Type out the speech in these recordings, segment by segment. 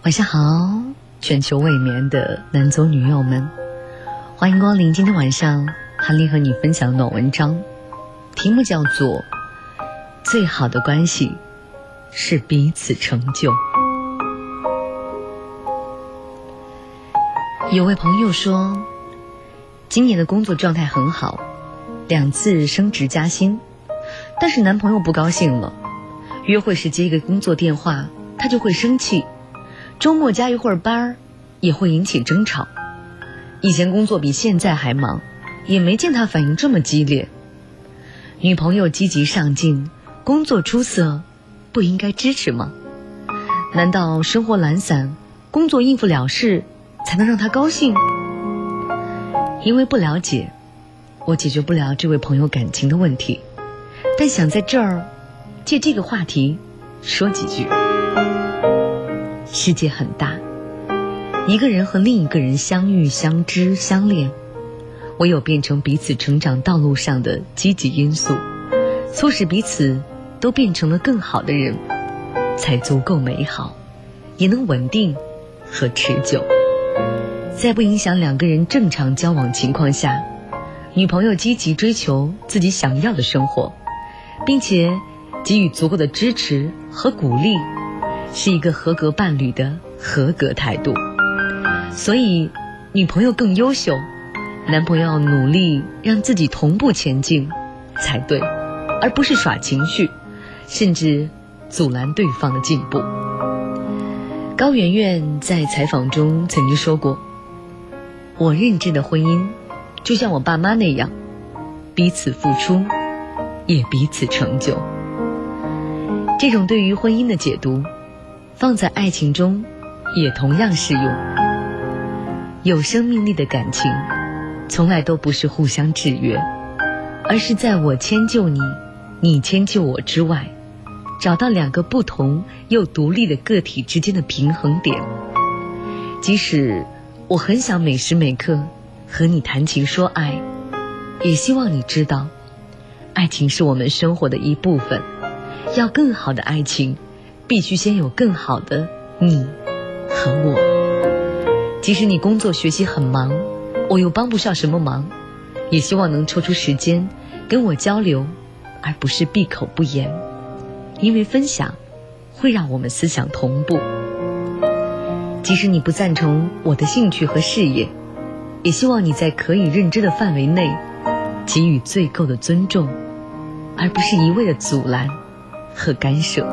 晚上好，全球未眠的男左女右们，欢迎光临今天晚上韩丽和你分享暖文章，题目叫做最好的关系是彼此成就。有位朋友说，今年的工作状态很好，2次升职加薪，但是男朋友不高兴了，约会时接一个工作电话他就会生气，周末加一会儿班也会引起争吵。以前工作比现在还忙，也没见他反应这么激烈。女朋友积极上进，工作出色，不应该支持吗？难道生活懒散，工作应付了事才能让他高兴？因为不了解，我解决不了这位朋友感情的问题，但想在这儿借这个话题说几句。世界很大，一个人和另一个人相遇、相知、相恋，唯有变成彼此成长道路上的积极因素，促使彼此都变成了更好的人，才足够美好，也能稳定和持久。在不影响2个人正常交往情况下，女朋友积极追求自己想要的生活，并且给予足够的支持和鼓励，是一个合格伴侣的合格态度。所以女朋友更优秀，男朋友要努力让自己同步前进才对，而不是耍情绪，甚至阻拦对方的进步。高圆圆在采访中曾经说过，我认知的婚姻就像我爸妈那样，彼此付出也彼此成就。这种对于婚姻的解读放在爱情中也同样适用。有生命力的感情从来都不是互相制约，而是在我迁就你，你迁就我之外，找到2个不同又独立的个体之间的平衡点。即使我很想每时每刻和你谈情说爱，也希望你知道，爱情是我们生活的一部分，要更好的爱情必须先有更好的你和我。即使你工作学习很忙，我又帮不上什么忙，也希望能抽出时间跟我交流，而不是闭口不言，因为分享会让我们思想同步。即使你不赞成我的兴趣和事业，也希望你在可以认知的范围内给予最够的尊重，而不是一味的阻拦和干涉。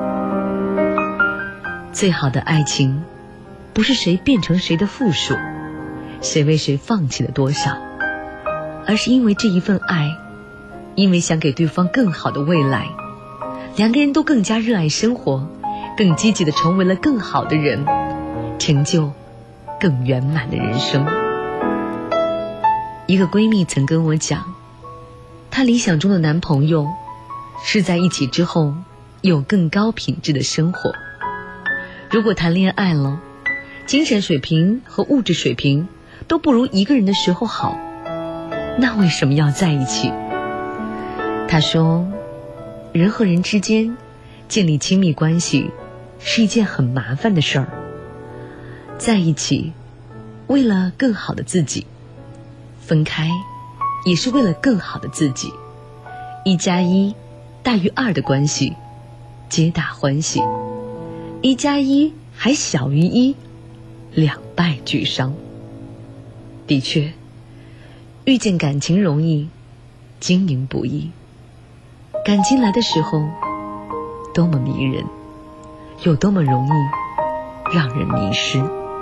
最好的爱情不是谁变成谁的附属，谁为谁放弃了多少，而是因为这一份爱，因为想给对方更好的未来，2个人都更加热爱生活，更积极地成为了更好的人，成就更圆满的人生。一个闺蜜曾跟我讲，她理想中的男朋友是在一起之后有更高品质的生活。如果谈恋爱了，精神水平和物质水平都不如一个人的时候好，那为什么要在一起？她说，人和人之间建立亲密关系是一件很麻烦的事儿，在一起为了更好的自己，分开也是为了更好的自己。1+1大于2的关系皆大欢喜，1+1还小于1，两败俱伤。的确，遇见感情容易，经营不易。感情来的时候多么迷人，又多么容易让人迷失。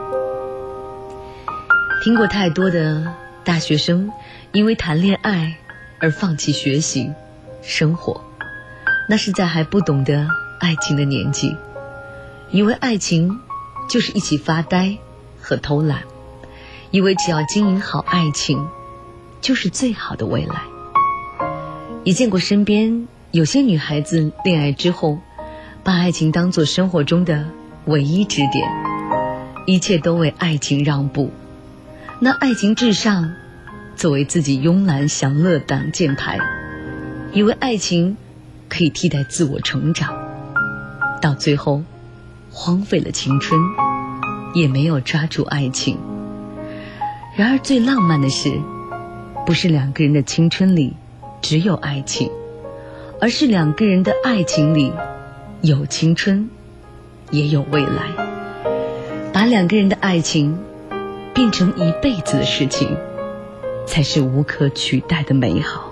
听过太多的大学生因为谈恋爱而放弃学习生活，那是在还不懂得爱情的年纪，以为爱情就是一起发呆和偷懒，以为只要经营好爱情就是最好的未来。也见过身边有些女孩子恋爱之后，把爱情当作生活中的唯一支点，一切都为爱情让步，那爱情至上作为自己慵懒享乐挡箭牌，以为爱情可以替代自我成长，到最后荒废了青春， 也没有抓住爱情。然而最浪漫的是，不是两个人的青春里只有爱情，而是两个人的爱情里有青春也有未来。把两个人的爱情变成一辈子的事情，才是无可取代的美好。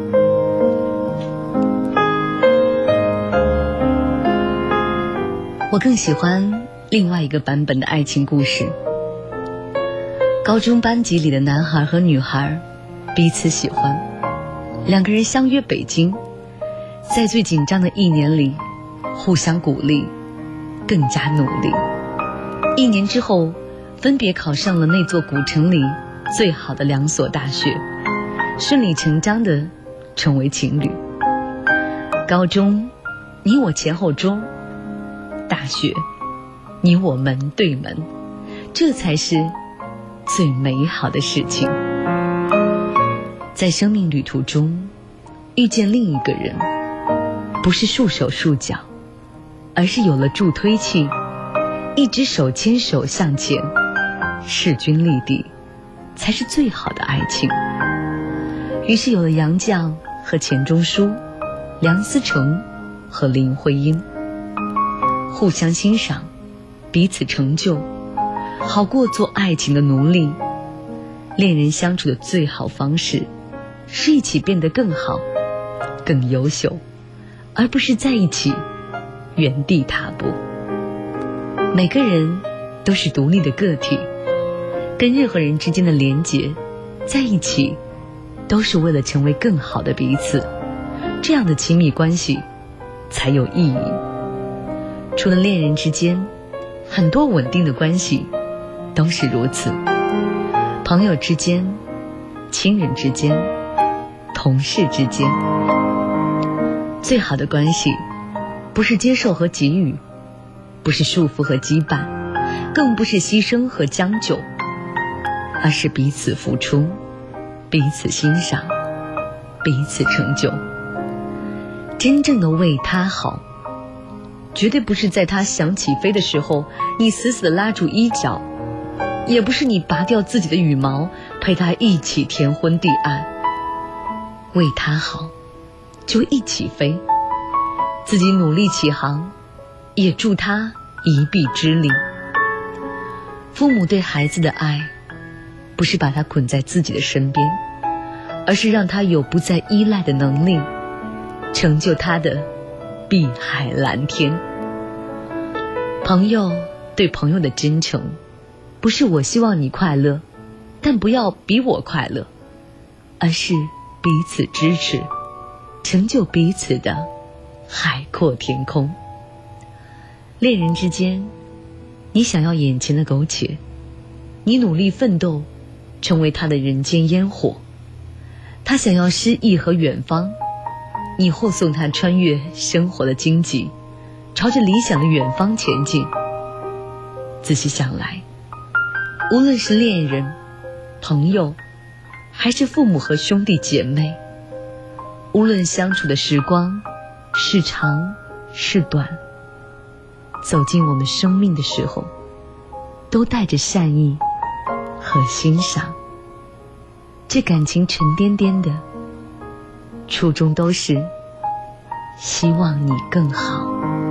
我更喜欢另外一个版本的爱情故事。高中班级里的男孩和女孩彼此喜欢，两个人相约北京，在最紧张的1年里互相鼓励，更加努力。1年之后，分别考上了那座古城里最好的2所大学，顺理成章地成为情侣。高中，你我前后桌；大学，你我门对门，这才是最美好的事情。在生命旅途中遇见另一个人，不是束手束脚，而是有了助推器，一直手牵手向前，势均力敌，才是最好的爱情。于是有了杨绛和钱钟书，梁思成和林徽因，互相欣赏，彼此成就，好过做爱情的奴隶。恋人相处的最好方式，是一起变得更好，更优秀，而不是在一起原地踏步。每个人都是独立的个体，跟任何人之间的连结在一起，都是为了成为更好的彼此，这样的亲密关系才有意义。除了恋人之间，很多稳定的关系都是如此。朋友之间，亲人之间，同事之间，最好的关系不是接受和给予，不是束缚和羁绊，更不是牺牲和将就，而是彼此付出，彼此欣赏，彼此成就。真正的为他好，绝对不是在他想起飞的时候你死死地拉住衣角，也不是你拔掉自己的羽毛陪他一起天昏地暗。为他好，就一起飞，自己努力起航，也助他一臂之力。父母对孩子的爱，不是把他捆在自己的身边，而是让他有不再依赖的能力，成就他的碧海蓝天。朋友对朋友的真诚，不是我希望你快乐，但不要比我快乐，而是彼此支持，成就彼此的海阔天空。恋人之间，你想要眼前的苟且，你努力奋斗，成为他的人间烟火；他想要诗意和远方，你护送他穿越生活的荆棘，朝着理想的远方前进。仔细想来，无论是恋人、朋友，还是父母和兄弟姐妹，无论相处的时光是长是短，走进我们生命的时候，都带着善意和欣赏。这感情沉甸甸的，初衷都是希望你更好。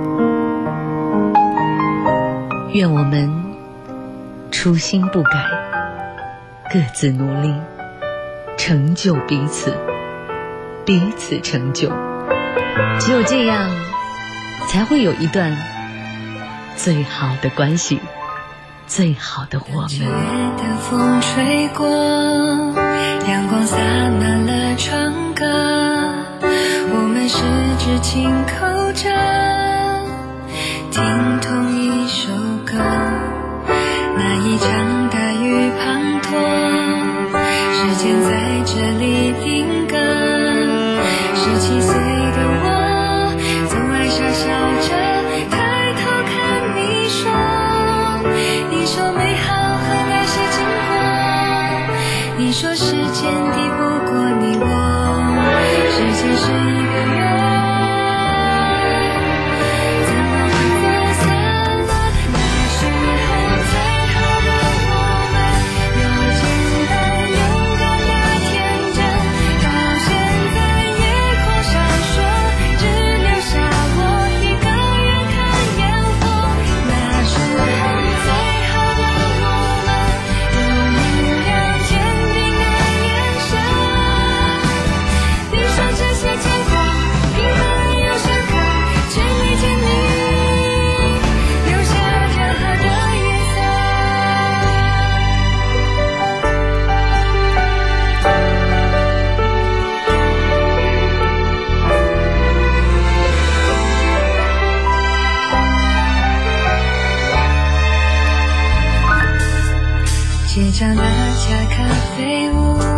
愿我们初心不改，各自努力，成就彼此，彼此成就。只有这样，才会有一段最好的关系，最好的我们。 九月的风吹过，阳光洒满了窗格，我们十指紧扣着，听同一首歌。那一场大雨滂沱，时间在这里定格。17岁的我，总爱傻笑着抬头看你说，你说美好和那些经过，你说时间抵不过你我，时间是一个圆， 长的假咖啡屋。